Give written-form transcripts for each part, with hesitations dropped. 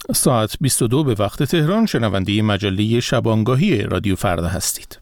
ساعت 22 به وقت تهران. شنونده مجله شبانگاهی رادیو فردا هستید.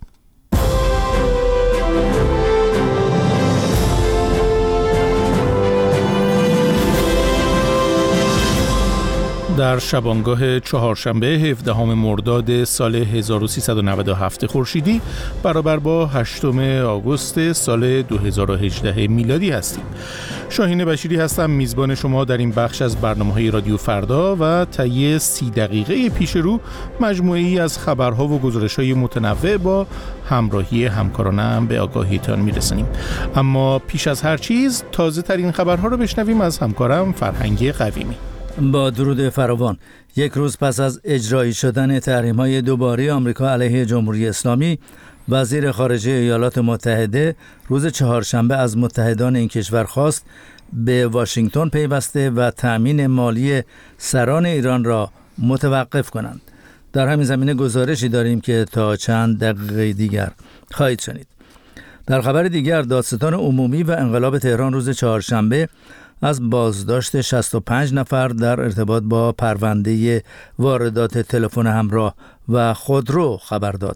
در شبانگاه چهارشنبه 17 مرداد سال 1397 خورشیدی برابر با 8 آگوست سال 2018 میلادی هستیم. شاهین بشیری هستم، میزبان شما در این بخش از برنامه‌های رادیو فردا و طی 30 دقیقه پیش رو مجموعه‌ای از خبرها و گزارش‌های متنوع با همراهی همکارانم به آگاهیتان میرسانیم. اما پیش از هر چیز تازه ترین خبرها رو بشنویم از همکارم فرهنگ قویمی. با درود فراوان. یک روز پس از اجرایی شدن تحریم‌های دوباره آمریکا علیه جمهوری اسلامی، وزیر خارجه ایالات متحده روز چهارشنبه از متحدان این کشور خواست به واشنگتن پیوسته و تأمین مالی سران ایران را متوقف کنند. در همین زمینه گزارشی داریم که تا چند دقیقه دیگر خواهید شنید. در خبر دیگر، دادستان عمومی و انقلاب تهران روز چهارشنبه از بازداشت 65 نفر در ارتباط با پرونده واردات تلفن همراه و خودرو خبر داد.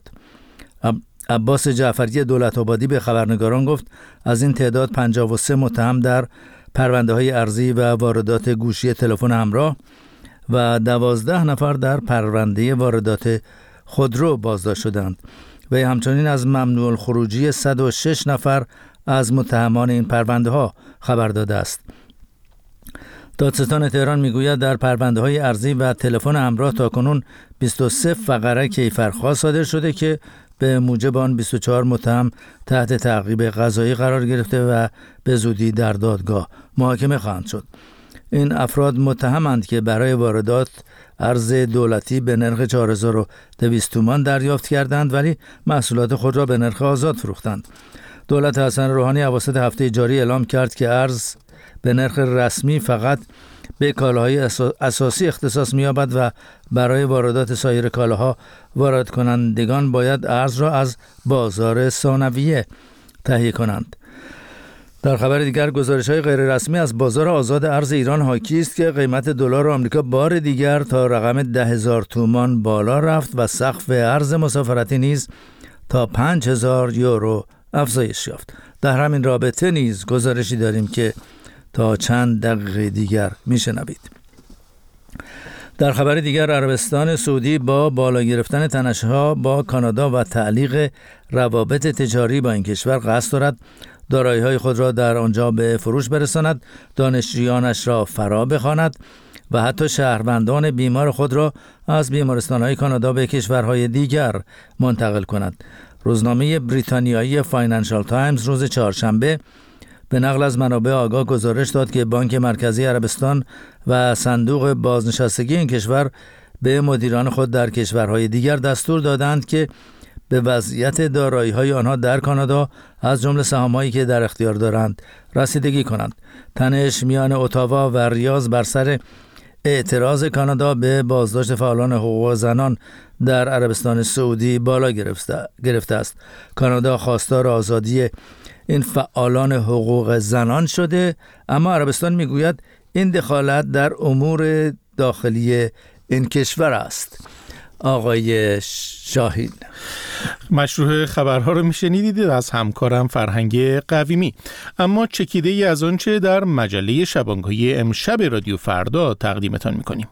عباس جعفری دولت‌آبادی به خبرنگاران گفت از این تعداد 53 متهم در پرونده‌های ارزی و واردات گوشی تلفن همراه و 12 نفر در پرونده واردات خودرو بازداشت شدند و همچنین از ممنوع الخروجی 106 نفر از متهمان این پرونده‌ها خبر داده است. دادستان تهران میگوید در پرونده‌های ارزی و تلفن همراه تاکنون 23 فقره کیفرخواه صادر شده که به موجب آن 24 متهم تحت تعقیب قضایی قرار گرفته و به زودی در دادگاه محاکمه خواهند شد. این افراد متهمند که برای واردات ارز دولتی به نرخ 4200 تومان دریافت کردند ولی محصولات خود را به نرخ آزاد فروختند. دولت حسن روحانی اواسط هفته جاری اعلام کرد که ارز به نرخ رسمی فقط به کالاهای اساسی اختصاص می‌یابد و برای واردات سایر کالاها وارد کنندگان باید ارز را از بازار ثانویه تهیه کنند. در خبر دیگر، گزارش‌های غیر رسمی از بازار آزاد ارز ایران حاکی است که قیمت دلار آمریکا بار دیگر تا رقم 10,000 تومان بالا رفت و سقف ارز مسافرتی نیز تا 5,000 یورو افزایش یافت. در همین رابطه نیز گزارشی داریم که تا چند دقیقه دیگر میشنوید. در خبر دیگر، عربستان سعودی با بالا گرفتن تنش‌ها با کانادا و تعلیق روابط تجاری با این کشور قصد دارد دارایی‌های خود را در آنجا به فروش برساند، دانشجویانش را فرا بخواند و حتی شهروندان بیمار خود را از بیمارستان‌های کانادا به کشورهای دیگر منتقل کند. روزنامه بریتانیایی فاینانشال تایمز روز چهارشنبه به نقل از منابع آگاه گزارش داد که بانک مرکزی عربستان و صندوق بازنشستگی این کشور به مدیران خود در کشورهای دیگر دستور دادند که به وضعیت دارایی‌های آنها در کانادا از جمله سهام‌هایی که در اختیار دارند رسیدگی کنند. تنش میان اتاوا و ریاض بر سر اعتراض کانادا به بازداشت فعالان حقوق زنان در عربستان سعودی بالا گرفته است. کانادا خواستار آزادی این فعالان حقوق زنان شده، اما عربستان میگوید این دخالت در امور داخلی این کشور است. آقای شاهین، مشروع خبرها رو میشنیدید از همکارم فرهنگ قویمی. اما چکیده ای از آنچه در مجله شبانگاهی امشب رادیو فردا تقدیمتان میکنیم.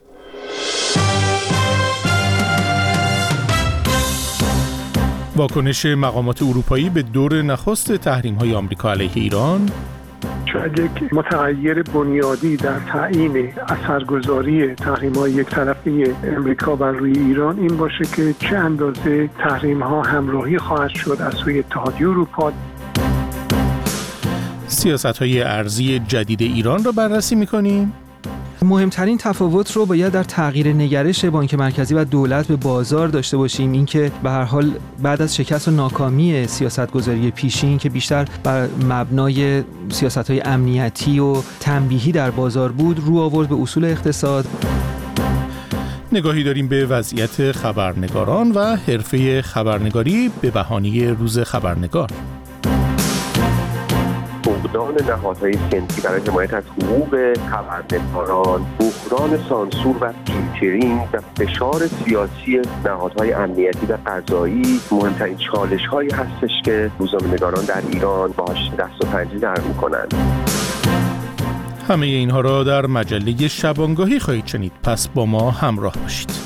واکنش مقامات اروپایی به دور نخست تحریم‌های آمریکا علیه ایران. شاید یک متغیر بنیادی در تعیین اثرگذاری تحریم‌های یک طرفه امریکا بر روی ایران این باشه که چه اندازه تحریم‌ها همراهی خواهد شد از سوی اتحادیه اروپا. سیاست‌های ارزی جدید ایران را بررسی می‌کنیم. مهمترین تفاوت رو باید در تغییر نگرش بانک مرکزی و دولت به بازار داشته باشیم. این که به هر حال بعد از شکست و ناکامی سیاست‌گذاری پیشین که بیشتر بر مبنای سیاست‌های امنیتی و تنبیهی در بازار بود، رو آورد به اصول اقتصاد. نگاهی داریم به وضعیت خبرنگاران و حرفه خبرنگاری به بهانه روز خبرنگار. فقدان نهادهای سنفی برای حمایت از حقوق خبرنگاران، بحران سانسور و فیلترینگ و فشار سیاسی نهادهای امنیتی و قضایی مهمترین چالش‌هایی هستش که روزنامه‌نگاران در ایران باهاش دست و پنجه نرم می‌کنند. همه اینها را در مجله شبانگاهی خواهید شنید، پس با ما همراه باشید.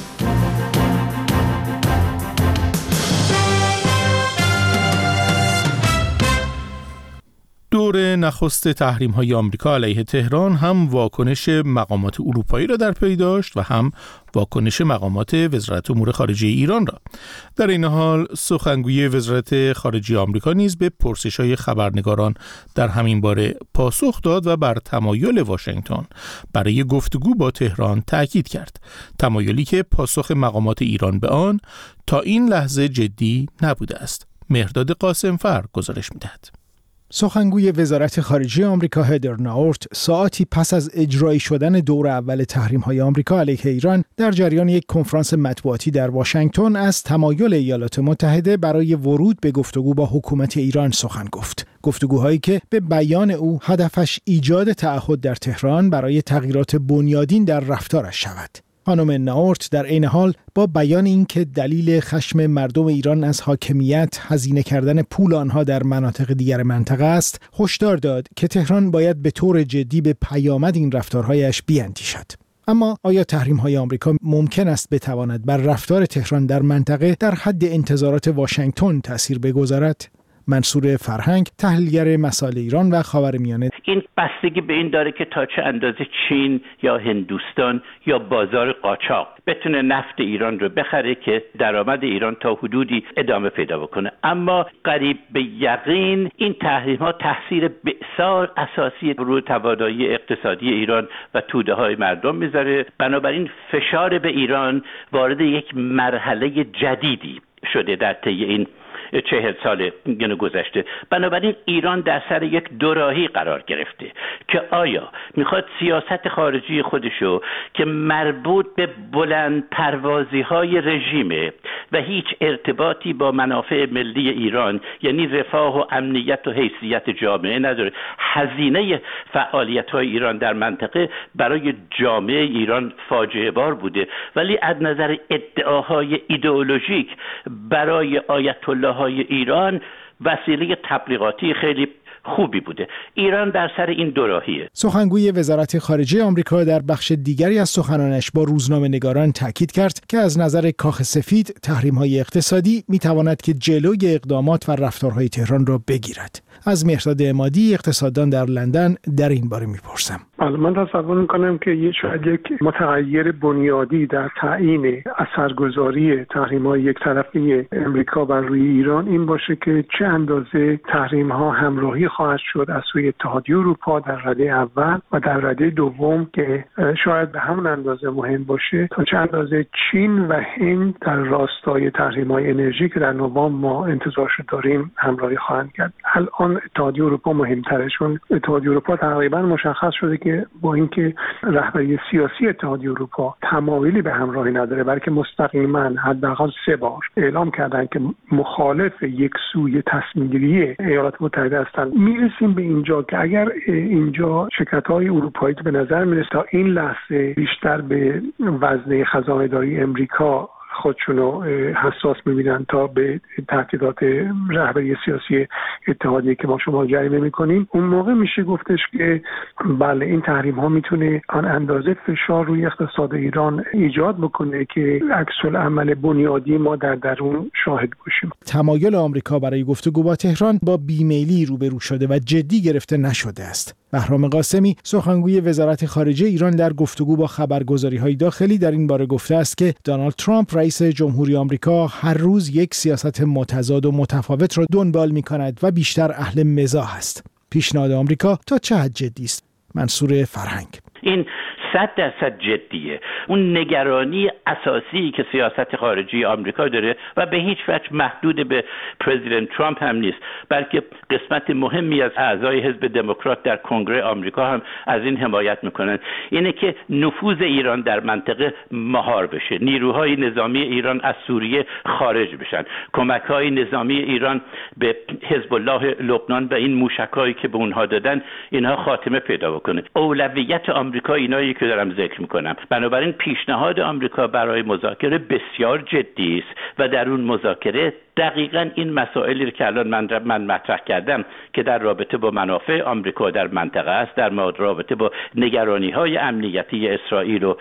دور نخست تحریم‌های آمریکا علیه تهران هم واکنش مقامات اروپایی را در پی داشت و هم واکنش مقامات وزارت امور خارجه ایران را. در این حال سخنگوی وزارت خارجه آمریکا نیز به پرسش‌های خبرنگاران در همین باره پاسخ داد و بر تمایل واشنگتن برای گفتگو با تهران تاکید کرد، تمایلی که پاسخ مقامات ایران به آن تا این لحظه جدی نبوده است. مهرداد قاسمفر گزارش می‌دهد. سخنگوی وزارت خارجه آمریکا هدر ناورت ساعتی پس از اجرایی شدن دور اول تحریم‌های آمریکا علیه ایران در جریان یک کنفرانس مطبوعاتی در واشنگتن از تمایل ایالات متحده برای ورود به گفتگو با حکومت ایران سخن گفت. گفتگوهایی که به بیان او هدفش ایجاد تعهد در تهران برای تغییرات بنیادین در رفتارش شود. خانم ناورت در عین حال با بیان اینکه دلیل خشم مردم ایران از حاکمیت هزینه کردن پول آنها در مناطق دیگر منطقه است، هشدار داد که تهران باید به طور جدی به پیامد این رفتارهایش بیاندیشد. اما آیا تحریم‌های آمریکا ممکن است بتواند بر رفتار تهران در منطقه در حد انتظارات واشنگتن تأثیر بگذارد؟ منصور فرهنگ، تحلیلگر مسائل ایران و خاورمیانه: این بستگی به این داره که تا چه اندازه چین یا هندوستان یا بازار قاچاق بتونه نفت ایران رو بخره که درآمد ایران تا حدودی ادامه پیدا بکنه. اما قریب به یقین این تحریم‌ها تاثیر بسیار اساسی روی توانایی اقتصادی ایران و توده‌های مردم میذاره. بنابراین فشار به ایران وارد یک مرحله جدیدی شده در طی این 40 سال گذشته. بنابراین ایران در سر یک دوراهی قرار گرفته که آیا میخواد سیاست خارجی خودشو که مربوط به بلند پروازی های رژیمه و هیچ ارتباطی با منافع ملی ایران، یعنی رفاه و امنیت و حیثیت جامعه نداره، هزینه فعالیت های ایران در منطقه برای جامعه ایران فاجعه بار بوده، ولی از نظر ادعاهای ایدئولوژیک برای آیت الله های ایران وسیله تبلیغاتی خیلی خوبی بوده. ایران در سر این دوراهیه. سخنگوی وزارت خارجه آمریکا در بخش دیگری از سخنانش با روزنامه‌نگاران تاکید کرد که از نظر کاخ سفید تحریم‌های اقتصادی می‌تواند که جلوی اقدامات و رفتارهای تهران را بگیرد. از مهرداد عمادی، اقتصاددان در لندن، در این باره می‌پرسم. من تصور می‌کنم که شاید یک متغیر بنیادی در تعیین اثرگذاری تحریم‌های یک طرفه امریکا بر روی ایران این باشه که چه اندازه تحریم‌ها همراهی خواهد شد از سوی اتحادیه اروپا در رده اول و در رده دوم که شاید به همون اندازه مهم باشه تا چه اندازه چین و هند در راستای تحریم‌های انرژی که در نوامبر ما انتظارش داریم همراهی خواهند کرد. الان اتحادیه اروپا مهم‌تره، چون اتحادیه اروپا تقریبا مشخص شده که با اینکه رهبری سیاسی اتحادیه اروپا تمایلی به همراهی نداره، بلکه مستقیما حداقل 3 بار اعلام کردن که مخالف یک سوی تصمیم‌گیری ایالات متحده هستند. میرسیم به اینجا که اگر اینجا شرکت‌های اروپایی به نظر میرسه تا این لحظه بیشتر به وزنه خزانه‌داری امریکا خودشونو حساس می‌بینن تا به تهدیدات رهبری سیاسی اتحادیه که ما شما جریمه می‌کنیم، اون موقع میشه گفتش که بله این تحریم‌ها میتونه آن اندازه فشار روی اقتصاد ایران ایجاد بکنه که عکس‌العمل بنیادی ما در درون شاهد باشیم. تمایل آمریکا برای گفتگو با تهران با بیمیلی روبرو شده و جدی گرفته نشده است. بهرام قاسمی، سخنگوی وزارت خارجه ایران، در گفتگو با خبرگزاری‌های داخلی در این باره گفته است که دونالد ترامپ رئیس جمهوری آمریکا هر روز یک سیاست متضاد و متفاوت را دنبال می‌کند و بیشتر اهل مزاح است. پیشنهاد آمریکا تا چه حد جدی است؟ منصور فرهنگ: این 100% جدیه. اون نگرانی اساسی که سیاست خارجی آمریکا داره و به هیچ وجه محدود به پرزیدنت ترامپ هم نیست، بلکه قسمت مهمی از اعضای حزب دموکرات در کنگره آمریکا هم از این حمایت میکنن، اینه که نفوذ ایران در منطقه مهار بشه، نیروهای نظامی ایران از سوریه خارج بشن، کمک‌های نظامی ایران به حزب الله لبنان و این موشک‌هایی که به اونها دادن اینها خاتمه پیدا بکنه. اولویت آمریکا اینایی که دارم ذکر میکنم. بنابراین پیشنهاد آمریکا برای مذاکره بسیار جدی است و در اون مذاکره دقیقاً این مسائلی رو که الان من مطرح کردم که در رابطه با منافع آمریکا در منطقه است، در رابطه با نگرانی‌های امنیتی اسرائیل و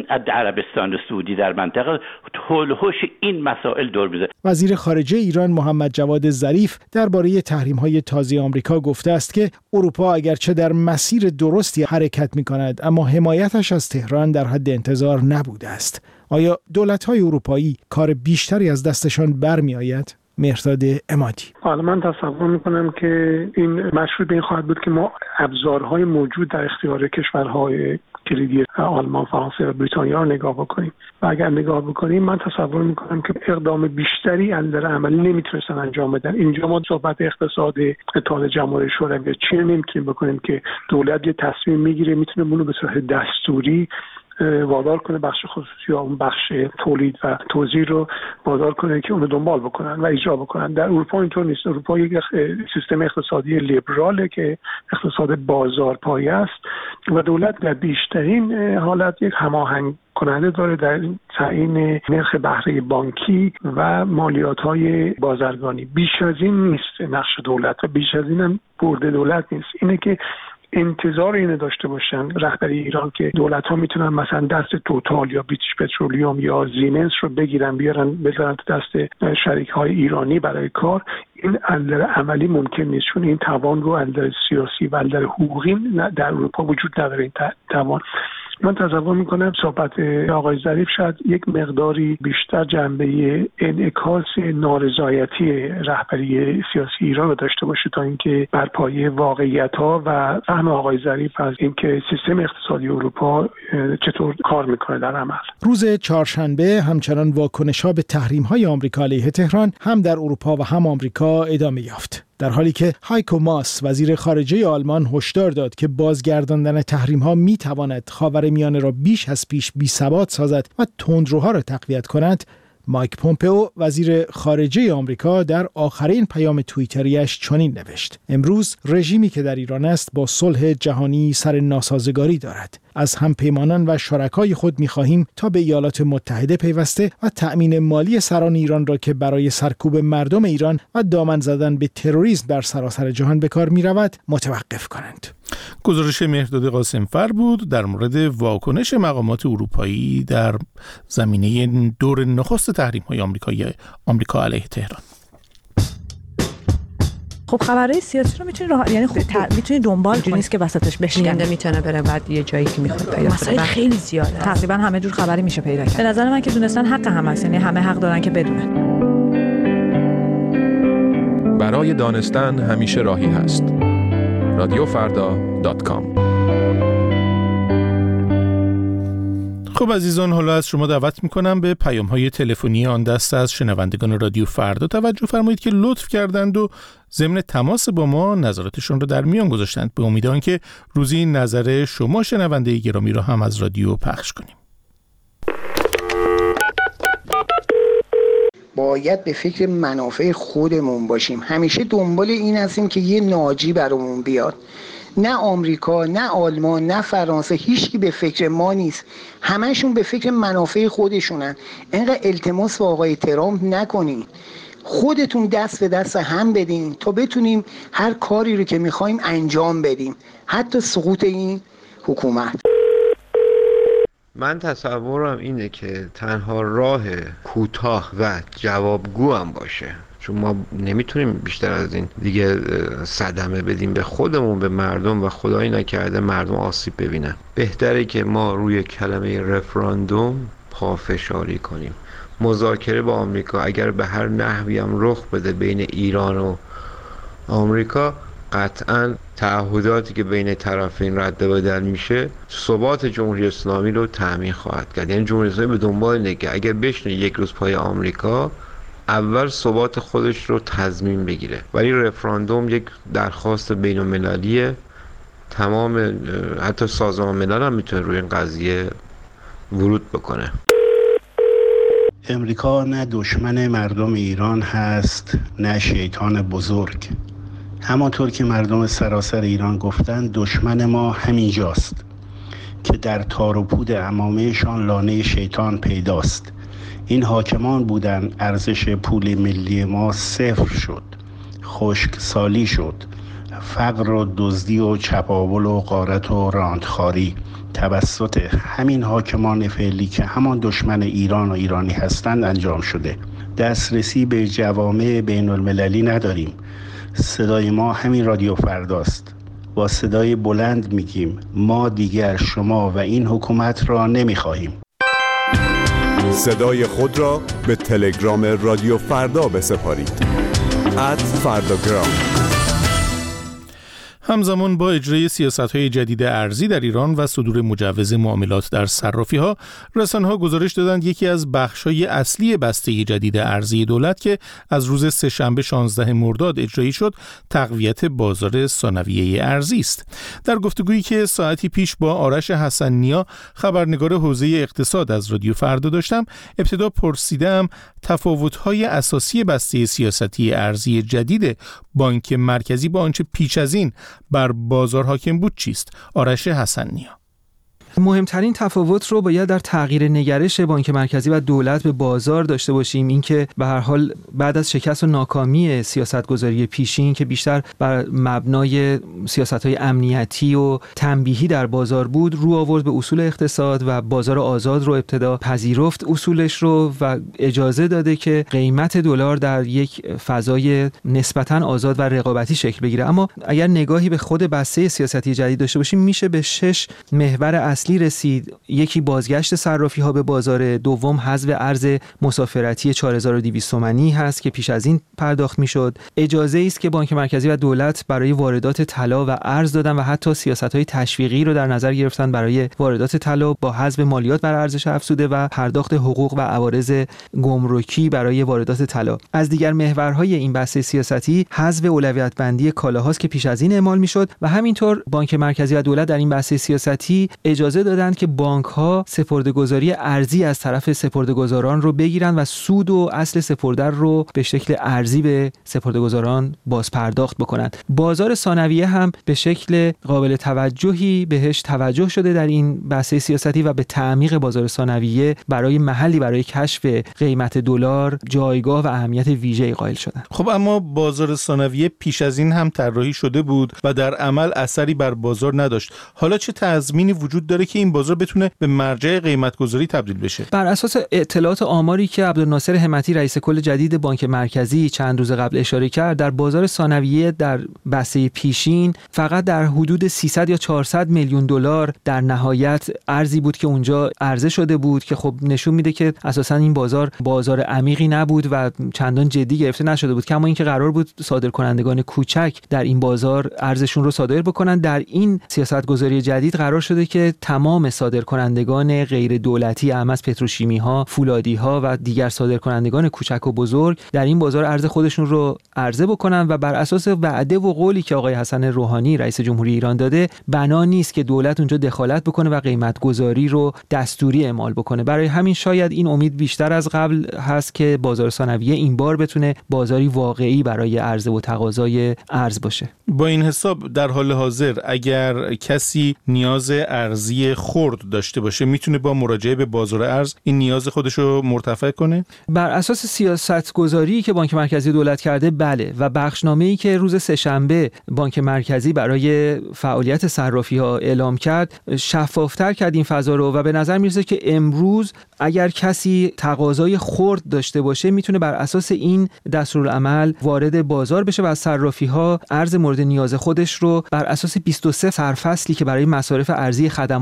عربستان سعودی در منطقه، هولوش این مسائل دور می‌زنه. وزیر خارجه ایران محمد جواد ظریف درباره تحریم‌های تازه آمریکا گفته است که اروپا اگرچه در مسیر درستی حرکت می‌کند، اما حمایتش از تهران در حد انتظار نبوده است. آیا دولت‌های اروپایی کار بیشتری از دستشان برمی‌آید؟ مهرداد عمادی: حالا من تصور میکنم که این مشروط به این خواهد بود که ما ابزارهای موجود در اختیار کشورهای کلیدی آلمان، فرانسه و بریتانیا رو نگاه بکنیم و اگر نگاه بکنیم من تصور میکنم که اقدام بیشتری در عملی نمیتونستن انجام بدن. اینجا ما صحبت اقتصاد اتحاد جماهیر شوروی یا چین نمیتونیم بکنیم که دولت یه تصمیم میگیره میتونه اونو به صورت دستوری وادار کنه بخش خصوصی یا اون بخش تولید و توزیع رو وادار کنه که اونو دنبال بکنن و اجرا بکنن. در اروپا اینطور نیست. اروپا یک سیستم اقتصادی لیبراله که اقتصاد بازارپایه است و دولت در بیشترین حالت یک هماهنگ کننده داره در تعیین نرخ بهره بانکی و مالیات‌های بازرگانی. بیش از این نیست نقش دولت و بیش از این هم برده دولت نیست. اینه که انتظار اینو داشته باشن رهبری ایران که دولت‌ها میتونن مثلا دست توتال یا بریتیش پترولیوم یا زیمنس رو بگیرن بیارن بذارن تو دست شریک‌های ایرانی برای کار، این از عملی ممکن نیست، چون این توان رو از سیاسی و از حقوقی در اروپا وجود نداره. این توان من تصور میکنم صحبت آقای ظریف شاید یک مقداری بیشتر جنبه انعکاس نارضایتی رهبری سیاسی ایران رو داشته باشه تا اینکه بر پایه واقعیت‌ها و فهم آقای ظریف از اینکه سیستم اقتصادی اروپا چطور کار میکنه در عمل. روز چهارشنبه همچنان واکنش‌ها به تحریم‌های آمریکا علیه تهران هم در اروپا و هم آمریکا ادامه یافت، در حالی که هایکو ماس وزیر خارجه آلمان هشدار داد که بازگرداندن تحریم‌ها می‌تواند خاورمیانه را بیش از پیش بی‌ثبات سازد و تندروها را تقویت کند. مایک پومپئو وزیر خارجه آمریکا در آخرین پیام توییتریش چنین نوشت: امروز رژیمی که در ایران است با صلح جهانی سر ناسازگاری دارد. از همپیمانان و شرکای خود می‌خواهیم تا به ایالات متحده پیوسته و تأمین مالی سران ایران را که برای سرکوب مردم ایران و دامن زدن به تروریسم در سراسر جهان به کار می‌رود متوقف کنند. گزارش مهرداد قاسمفر بود در مورد واکنش مقامات اروپایی در زمینه دور نخست تحریم‌های آمریکا علیه تهران. خب خبرهای سیاسی رو میتونی یعنی میتونی دنبال کنی، نیست که وسطش بشکنه، میتونه بره بعد یه جایی که میخواد پیدا کنه. مسائل خیلی زیاده، تقریبا همه جور خبری میشه پیدا کرد. به نظر من که دونستن حق هم هست، یعنی همه حق دارن که بدونن. برای دانستن همیشه راهی هست. radiofarda.com. خب عزیزان، حالا از شما دعوت میکنم به پیام‌های تلفنی آن دست از شنوندگان رادیو فردا توجه فرمایید که لطف کردند و ضمن تماس با ما نظراتشون رو در میان گذاشتند، به امید آنکه روزی نظر شما شنونده گرامی رو هم از رادیو پخش کنیم. باید به فکر منافع خودمون باشیم. همیشه دنبال این هستیم که یه ناجی برامون بیاد. نه آمریکا، نه آلمان، نه فرانسه، هیچکی به فکر ما نیست. همهشون به فکر منافع خودشونن. اینقدر التماس با آقای ترامپ نکنین. خودتون دست به دست هم بدین تا بتونیم هر کاری رو که میخوایم انجام بدیم، حتی سقوط این حکومت. من تصورم اینه که تنها راه کوتاه و جوابگو هم باشه، چون ما نمیتونیم بیشتر از این دیگه صدمه بدیم به خودمون، به مردم، و خدایی نکرده مردم آسیب ببینن. بهتره که ما روی کلمه رفراندوم پافشاری کنیم. مذاکره با آمریکا اگر به هر نحوی هم رخ بده بین ایران و آمریکا، قطعاً تعهداتی که بین طرفین رد و بدل میشه ثبات جمهوری اسلامی رو تضمین خواهد کرد. یعنی جمهوری اسلامی به دنبال اینه که اگر بشینه یک روز پای آمریکا، اول ثبات خودش رو تضمین بگیره. ولی رفراندوم یک درخواست بین المللیه، تمام حتی سازمان ملل هم میتونه روی این قضیه ورود بکنه. امریکا نه دشمن مردم ایران هست نه شیطان بزرگ. همانطور که مردم سراسر ایران گفتن دشمن ما همینجاست که در تار و پود عمامه‌شان لانه شیطان پیداست. این حاکمان بودن ارزش پول ملی ما صفر شد، خشکسالی شد، فقر و دزدی و چپاول و غارت و راندخاری توسط همین حاکمان فعلی که همان دشمن ایران و ایرانی هستند انجام شده. دسترسی به جوامع بین المللی نداریم. صدای ما همین رادیو فرداست. با صدای بلند میگیم ما دیگر شما و این حکومت را نمیخواهیم. صدای خود را به تلگرام رادیو فردا بسپارید. @فرداگرام. همزمان با اجرای سیاست‌های جدید ارزی در ایران و صدور مجوز معاملات در صرافی‌ها، رسانه‌ها گزارش دادند یکی از بخش‌های اصلی بسته جدید ارزی دولت که از روز سه‌شنبه 16 مرداد اجرایی شد، تقویت بازار ثانویه ارزی است. در گفتگویی که ساعتی پیش با آرش حسن‌نیا، خبرنگار حوزه اقتصاد از رادیو فردا داشتم، ابتدا پرسیدم تفاوت‌های اساسی بسته سیاستی ارزی جدید بانک مرکزی با آنچه پیش از این بر بازار حاکم بود چیست؟ آرش حسن‌نیا: مهمترین تفاوت رو باید در تغییر نگرش بانک مرکزی و دولت به بازار داشته باشیم. اینکه به هر حال بعد از شکست و ناکامی سیاستگذاری پیشین که بیشتر بر مبنای سیاست‌های امنیتی و تنبیهی در بازار بود، رو آورد به اصول اقتصاد و بازار آزاد رو ابتدا پذیرفت اصولش رو و اجازه داده که قیمت دلار در یک فضای نسبتاً آزاد و رقابتی شکل بگیره. اما اگر نگاهی به خود بسته سیاستی جدید داشته باشیم، میشه به 6 محور اصلی رسید. یکی بازگشت صرافی ها به بازار، دوم حذف ارز مسافرتی 4200 تومانی هست که پیش از این پرداخت میشد. اجازه است که بانک مرکزی و دولت برای واردات طلا و ارز دادن و حتی سیاست‌های تشویقی رو در نظر گرفتن برای واردات طلا با حذف مالیات بر ارزش افزوده و پرداخت حقوق و عوارض گمرکی برای واردات طلا. از دیگر محورهای این بسته سیاستی حذف اولویت بندی کالاهاست که پیش از این اعمال میشد و همینطور بانک مرکزی و دولت در این بسته سیاستی اجازه دادند که بانک‌ها سپرده‌گذاری ارزی از طرف سپرده‌گذاران رو بگیرن و سود و اصل سپرده رو به شکل ارزی به سپرده‌گذاران باز پرداخت بکنند. بازار ثانویه هم به شکل قابل توجهی بهش توجه شده در این بحث سیاستی و به تعمیق بازار ثانویه برای محلی برای کشف قیمت دلار جایگاه و اهمیت ویژه‌ای قائل شدن. خب اما بازار ثانویه پیش از این هم طراحی شده بود و در عمل اثری بر بازار نداشت. حالا چه تضمینی وجود داره که این بازار بتونه به مرجع قیمت‌گذاری تبدیل بشه؟ بر اساس اطلاعات آماری که عبدالناصر همتی رئیس کل جدید بانک مرکزی چند روز قبل اشاره کرد، در بازار ثانویه در بسته پیشین فقط در حدود 300 یا 400 میلیون دلار در نهایت ارزی بود که اونجا عرضه شده بود که خب نشون میده که اساسا این بازار عمیقی نبود و چندان جدی گرفته نشده بود. کما اینکه قرار بود صادرکنندگان کوچک در این بازار ارزشون رو صادر بکنن. در این سیاست‌گذاری جدید قرار شده که تمام صادرکنندگان غیر دولتی، از پتروشیمی ها، فولادی ها و دیگر صادرکنندگان کوچک و بزرگ در این بازار ارز خودشون رو عرضه بکنن و بر اساس وعده و قولی که آقای حسن روحانی رئیس جمهوری ایران داده، بنا نیست که دولت اونجا دخالت بکنه و قیمت گذاری رو دستوری اعمال بکنه. برای همین شاید این امید بیشتر از قبل هست که بازار ثانویه این بار بتونه بازاری واقعی برای عرضه و تقاضای ارز باشه. با این حساب در حال حاضر اگر کسی نیاز ارزی خرد داشته باشه، میتونه با مراجعه به بازار ارز این نیاز خودش رو مرتفع کنه؟ بر اساس سیاست‌گذاری که بانک مرکزی دولت کرده بله، و بخشنامه‌ای که روز سه‌شنبه بانک مرکزی برای فعالیت صرافی‌ها اعلام کرد، شفافتر کرد این فضا رو و به نظر میرسه که امروز اگر کسی تقاضای خرد داشته باشه میتونه بر اساس این دستورالعمل وارد بازار بشه و از صرافی‌ها ارز مورد نیاز خودش رو بر اساس 23 سرفصلی که برای مصارف ارزی خدمات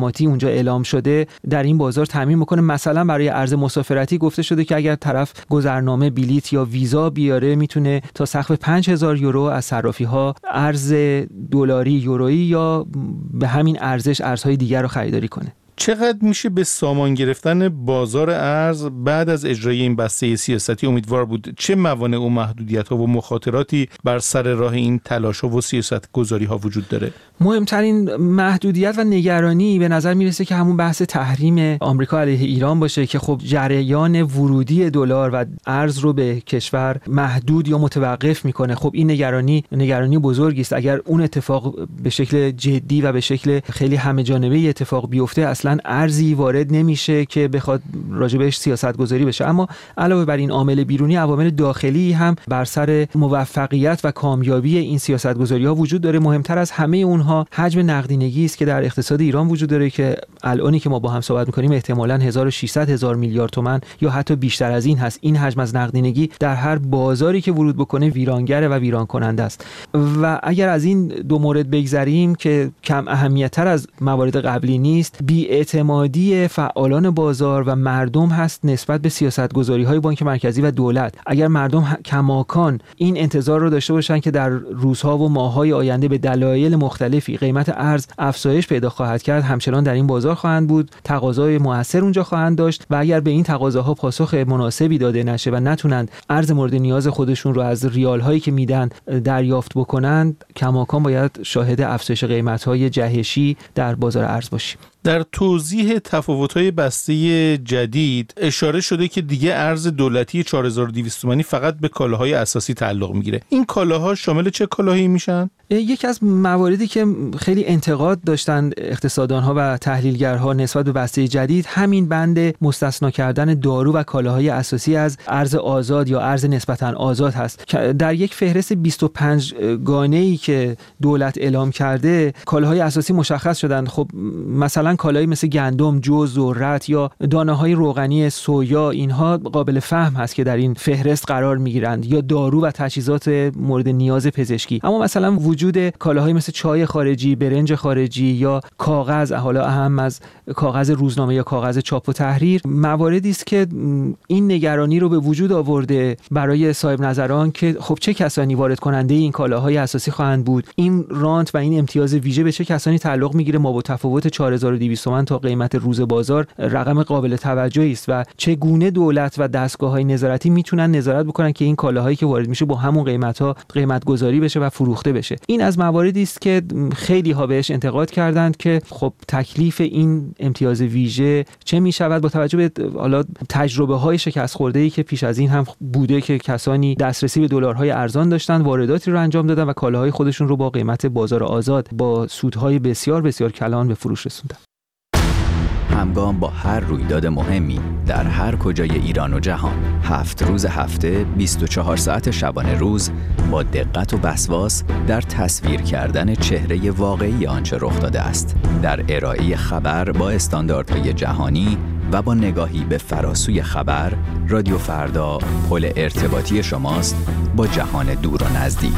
خدماتی اونجا اعلام شده در این بازار تامین بکنه. مثلا برای ارز مسافرتی گفته شده که اگر طرف گذرنامه، بلیت یا ویزا بیاره میتونه تا سقف 5000 یورو از صرافی‌ها ارز دلاری، یورویی یا به همین ارزش ارزهای دیگر رو خریداری کنه. چقدر میشه به سامان گرفتن بازار ارز بعد از اجرای این بسته سیاستی امیدوار بود؟ چه موانع و محدودیت‌ها و مخاطراتی بر سر راه این تلاش‌ها و سیاست‌گذاری‌ها وجود داره؟ مهمترین محدودیت و نگرانی به نظر میرسه که همون بحث تحریم آمریکا علیه ایران باشه که خب جریان ورودی دلار و ارز رو به کشور محدود یا متوقف میکنه. خب این نگرانی بزرگی است. اگر اون اتفاق به شکل جدی و به شکل خیلی همه جانبه اتفاق بیفته، اصلا ارزی وارد نمیشه که بخواد راجبش سیاست گذاری بشه. اما علاوه بر این عامل بیرونی، عوامل داخلی هم بر سر موفقیت و کامیابی این سیاست گذاری ها وجود داره. مهمتر از همه اونها حجم نقدینگی است که در اقتصاد ایران وجود داره که الانی که ما با هم صحبت می‌کنیم احتمالاً 1600,000 میلیارد تومان یا حتی بیشتر از این هست. این حجم از نقدینگی در هر بازاری که ورود بکنه ویرانگر و ویران کننده است. و اگر از این دو مورد بگذریم که کم اهمیت‌تر از موارد قبلی نیست، بی‌اعتمادی فعالان بازار و مردم هست نسبت به سیاست‌گذاری‌های بانک مرکزی و دولت. اگر مردم کماکان این انتظار رو داشته باشن که در روزها و ماه‌های آینده به دلایل مختلفی قیمت ارز افزایش پیدا خواهد کرد، همچنان در این بازار خواهند بود، تقاضای مؤثر اونجا خواهند داشت و اگر به این تقاضاها پاسخ مناسبی داده نشه و نتونند ارز مورد نیاز خودشون رو از ریال‌هایی که میدن دریافت بکنند، کماکان باید شاهد افزایش قیمت‌های جهشی در بازار ارز باشیم. در توضیح تفاوت‌های بسته جدید اشاره شده که دیگه ارز دولتی 4200 تومانی فقط به کالاهای اساسی تعلق میگیره. این کالاها شامل چه کالاهایی میشن؟ یکی از مواردی که خیلی انتقاد داشتن اقتصاددان‌ها و تحلیلگرها نسبت به بسته جدید همین بند مستثنا کردن دارو و کالاهای اساسی از ارز آزاد یا ارز نسبتاً آزاد هست. در یک فهرست 25 گانه‌ای که دولت اعلام کرده کالاهای اساسی مشخص شدن. خب مثلا کالایی مثل گندم، جو، ذرت یا دانه‌های روغنی سویا، اینها قابل فهم هست که در این فهرست قرار می‌گیرند، یا دارو و تجهیزات مورد نیاز پزشکی. اما مثلا وجود کالاهای مثل چای خارجی، برنج خارجی یا کاغذ، حالا اهم از کاغذ روزنامه یا کاغذ چاپ و تحریر، مواردی است که این نگرانی رو به وجود آورده برای صاحب نظران که خب چه کسانی وارد کننده این کالاهای اساسی خواهند بود، این رانت و این امتیاز ویژه به چه کسانی تعلق میگیره. ما با تفاوت 4200 تومان تا قیمت روز بازار رقم قابل توجهی است و چگونه دولت و دستگاه‌های نظارتی میتونن نظارت بکنن که این کالاهایی که وارد میشه با همون قیمت‌ها قیمت گذاری بشه و فروخته بشه. این از مواردی است که خیلی ها بهش انتقاد کردند که خب تکلیف این امتیاز ویژه چه میشود با توجه به حالا تجربه‌های شکست خورده‌ای که پیش از این هم بوده که کسانی دسترسی به دلارهای ارزان داشتن، وارداتی رو انجام دادن و کالاهای خودشون رو با قیمت بازار آزاد با سودهای بسیار بسیار کلان به فروش رسوندن. همگام با هر رویداد مهمی در هر کجای ایران و جهان، 7 روز هفته 24 ساعت شبانه روز با دقت و وسواس در تصویر کردن چهره واقعی آنچه رخ داده است، در ارائه خبر با استانداردهای جهانی و با نگاهی به فراسوی خبر، رادیو فردا پل ارتباطی شماست با جهان دور و نزدیک.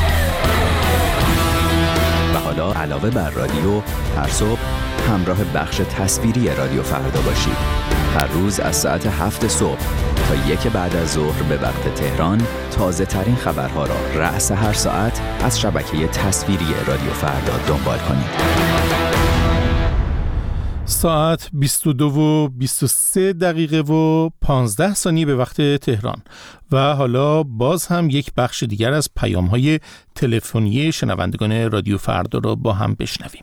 و حالا علاوه بر رادیو، هر صبح همراه بخش تصویری رادیو فردا باشید. هر روز از ساعت 7 صبح تا 1 بعد از ظهر به وقت تهران تازه ترین خبرها را رأس هر ساعت از شبکه تصویری رادیو فردا دنبال کنید. ساعت 22:23 دقیقه و 15 ثانیه به وقت تهران و حالا باز هم یک بخش دیگر از پیام‌های تلفنی شنوندگان رادیو فردا را با هم بشنویم.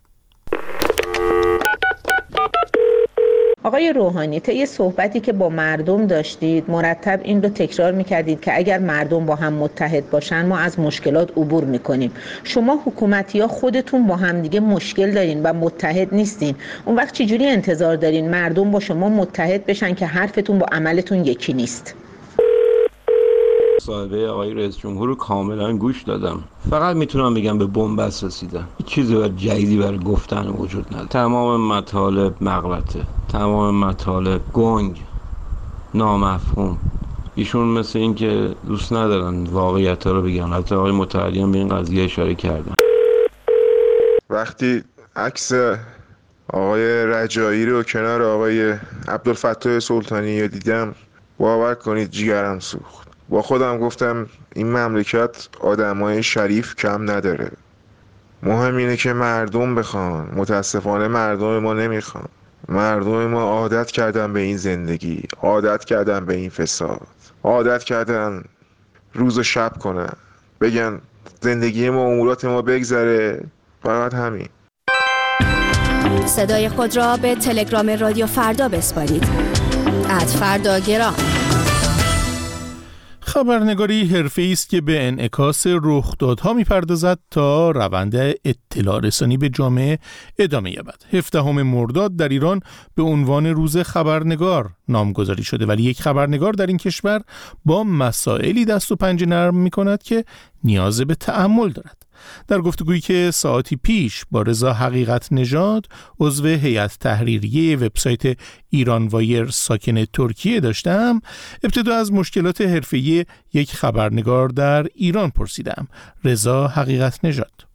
آقای روحانی، طی صحبتی که با مردم داشتید مرتب این رو تکرار میکردید که اگر مردم با هم متحد باشن ما از مشکلات عبور میکنیم. شما حکومتی‌ها خودتون با هم دیگه مشکل دارین و متحد نیستین. اون وقت چجوری انتظار دارین مردم با شما متحد بشن که حرفتون با عملتون یکی نیست؟ مصاحبه آقای رئیس جمهور رو کاملا گوش دادم. فقط میتونم بگم به بنبست رسیدن. هیچ چیزی جدیدی برای گفتن وجود نداره. تمام مطالب مغلطه، تمام مطالب گنگ، نامفهوم. ایشون مثل این که دوست ندارن واقعیت‌ها رو بگن. حتی آقای متحدی هم به این قضیه اشاره کردن. وقتی عکس آقای رجایی رو کنار آقای عبدالفتاح سلطانی دیدم، باور کنید جیگرم سوخت. با خودم گفتم این مملکت آدمای شریف کم نداره. مهم اینه که مردم بخوان. متاسفانه مردم ما نمیخوان. مردم ما عادت کردن به این زندگی، عادت کردن به این فساد، عادت کردن روز و شب کنن، بگن زندگی ما امورات ما بگذره. فقط همین. صدای خود را به تلگرام رادیو فردا بسپارید. @فرداگرام. خبرنگاری حرفه‌ای است که به انعکاس رخدادها می‌پردازد تا روند اطلاع رسانی به جامعه ادامه یابد. 17 مرداد در ایران به عنوان روز خبرنگار نامگذاری شده، ولی یک خبرنگار در این کشور با مسائلی دست و پنجه نرم می‌کند که نیاز به تأمل دارد. در گفتگویی که ساعتی پیش با رضا حقیقت نژاد، عضو هیئت تحریریه وبسایت ایران وایر ساکن ترکیه داشتم، ابتدا از مشکلات حرفه‌ای یک خبرنگار در ایران پرسیدم. رضا حقیقت نژاد: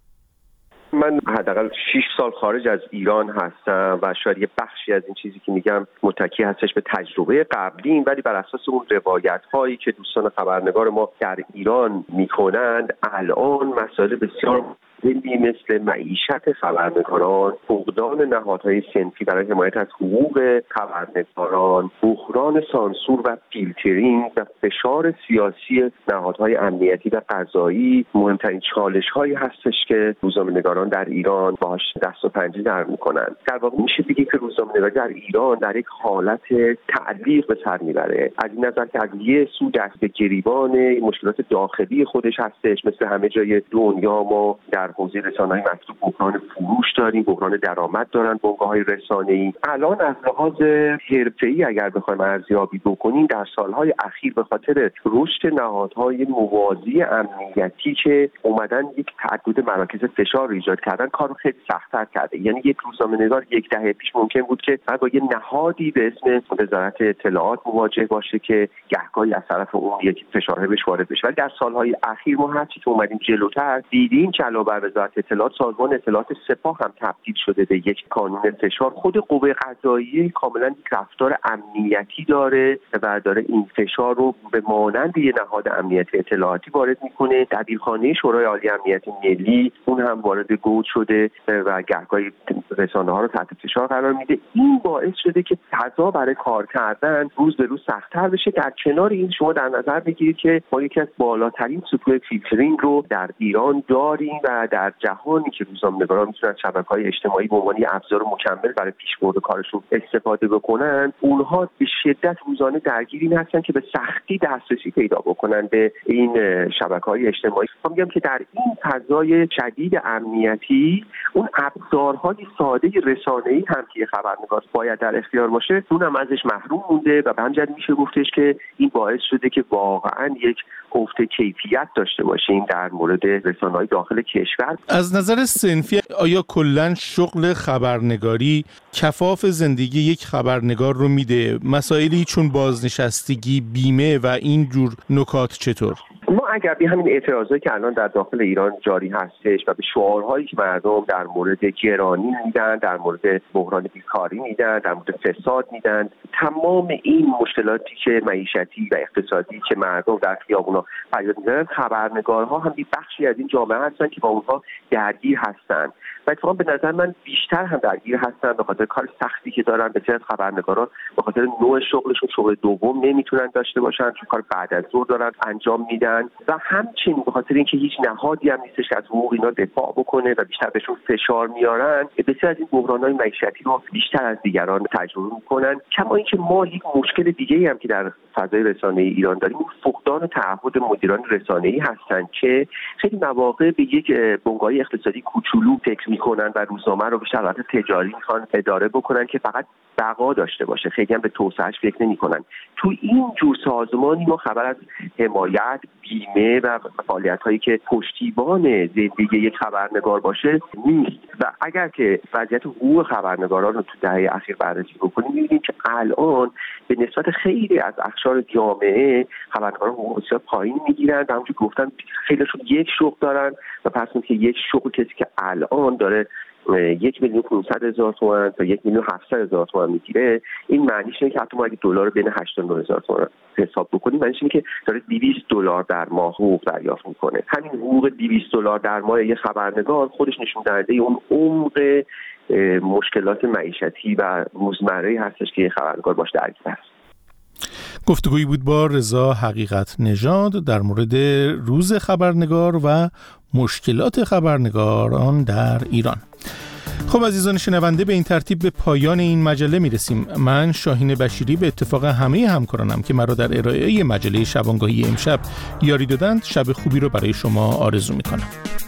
من حداقل 6 سال خارج از ایران هستم و شاید یه بخشی از این چیزی که میگم متکی هستش به تجربه قبلیم، ولی بر اساس اون روایت هایی که دوستان خبرنگار ما در ایران میکنند، الان مسائل بسیار مهمی مثل معیشت خبرنگاران، فقدان نهادهای صنفی برای حمایت از حقوق خبرنگاران، بحران سانسور و فیلترینگ و فشار سیاسی نهادهای امنیتی و قضایی مهمترین چالش هایی هستش که روزنامه‌نگاران در ایران باهاش دست و پنجه نرم میکنن. در واقع میشه بگه که روزنامه‌نگاری در ایران در یک حالت تعلیق به سر میبره، از این نظر که از یه سو دست به گریبان مشکلات داخلی خودش هستش. مثل همه جای دنیا ما در حوزه رسانه‌های مطلوب بحران فروش داریم، بحران درآمد دارن بنگاه‌های رسانه‌ای. الان از لحاظ حرفه‌ای اگر بخوایم ارزیابی بکنیم، در سالهای اخیر به خاطر رشد نهادهای موازی امنیتی که اومدن یک تعدد مراکز فشار ایجاد کردن، کارو خیلی سخت‌تر کرده. یعنی یک روزنامه‌نگار یک دهه پیش ممکن بود که با یه نهادی به اسم وزارت اطلاعات مواجه باشه که گهگاهی از طرف اون یک فشار بهش وارد بشه. ولی در سالهای اخیر ما هرچی که اومدیم جلوتر، دیدیم که علاوه بر وزارت اطلاعات، سازمان اطلاعات سپاه هم تبدیل شده به یک کانون فشار. خود قوه قضاییه کاملا یک رفتار امنیتی داره و داره این فشار رو به مانند یه نهاد امنیتی اطلاعاتی وارد میکنه. دبیرخانه شورای عالی امنیت ملی اون هم وارد گود شده و گهگاهی رسانه‌ها رو تحت فشار قرار میده. این باعث شده که فضا برای کار کردن روز به روز سخت‌تر بشه. در کنار این شما در نظر بگیرید که ما یکی از بالاترین سطوح فیلترینگ رو در ایران داریم و در جهانی که روزنامه‌نگاران میتونن شبکه‌های اجتماعی به عنوان ابزار مکمل برای پیشبرد کارشون استفاده بکنن، اونها به شدت روزانه درگیر این هستن که به سختی دسترسی پیدا بکنن به این شبکه‌های اجتماعی. من میگم که در این فضای شدید امنیتی، اون ابزارهای ساده رسانه‌ای هم که خبرنگار باید در اختیار باشه، اونم ازش محروم مونده و به همین میشه گفتش که این باعث شده که واقعاً یک افت کیفیت داشته باشیم در مورد رسانه‌های داخل کشور. از نظر صنفی آیا کلاً شغل خبرنگاری کفاف زندگی یک خبرنگار رو میده؟ مسائلی چون بازنشستگی، بیمه و این جور نکات چطور؟ ما اگر به همین اعتراضایی که الان در داخل ایران جاری هستش و به شعارهایی که مردم در مورد گرانی میدن، در مورد بحران بیکاری میدن، در مورد فساد میدن، تمام این مشکلاتی که معیشتی و اقتصادی که مردم در خیابونا فریاد میزنن، خبرنگارها هم یک بخشی از این جامعه هستن که با اونها درگیر هستن و اتفاقا به نظر من بیشتر هم درگیر هستن به خاطر کار سختی که دارن. بسیار از خبرنگاران به خاطر نوع شغلشون شغل دوم نمیتونن داشته باشن، چون کار بعد از ظهر دارن انجام میدن و همچنین به خاطر اینکه هیچ نهادی هم نیستش که از حقوق اینا دفاع بکنه و بیشتر بهشون فشار میارن، بسیار از این بحران‌های معیشتی رو بیشتر از دیگران تجربه میکنن. کما اینکه ما یک مشکل دیگه‌ای هم که در فضای رسانه‌ای ایران داریم، فقدان تعهد مدیران رسانه‌ای هستن که خیلی مواقع به یک بنگاه اقتصادی کوچولو فکر میکنن و روزنامه رو به شرایط تجاری میخوان اداره بکنن که فقط بقا داشته باشه، خیلی هم به توسعهش فکر نمیکنن. تو این جور سازمانی ما خبر از حمایت، بیمه و فعالیت‌هایی که پشتیبان زندگی یک خبرنگار باشه نیست. و اگر که وضعیت حقوق خبرنگاران رو تو دهه اخیر بررسی بکنیم، می‌بینیم که الان به نسبت خیلی از اقشار جامعه خبرنگاران حقوق بسیار پایین میگیرن. همونجوری گفتم خیلیشون یک شغل دارن و پس اینکه یک شغل کسی که الان داره 1,500,000 تومان تا 1,700,000 تومان میگیره، این معنیش اینه که حتی ما اگه دلار بین 8 تا 9,000 تومان حساب بکنیم، معنیش اینه که داره $200 در ماه حقوق دریافت میکنه. همین حقوق $200 در ماه یه خبرنگار خودش نشون دهنده اون عمق مشکلات معیشتی و روزمره‌ای هستش که خبرنگار باش درگیر است. گفتگویی بود با رضا حقیقت نژاد در مورد روز خبرنگار و مشکلات خبرنگاران در ایران. خب عزیزان شنونده، به این ترتیب به پایان این مجله میرسیم. من شاهین بشیری به اتفاق همه همکارانم که مرا در ارائه مجله شبانگاهی امشب یاری دادند، شب خوبی رو برای شما آرزو میکنم.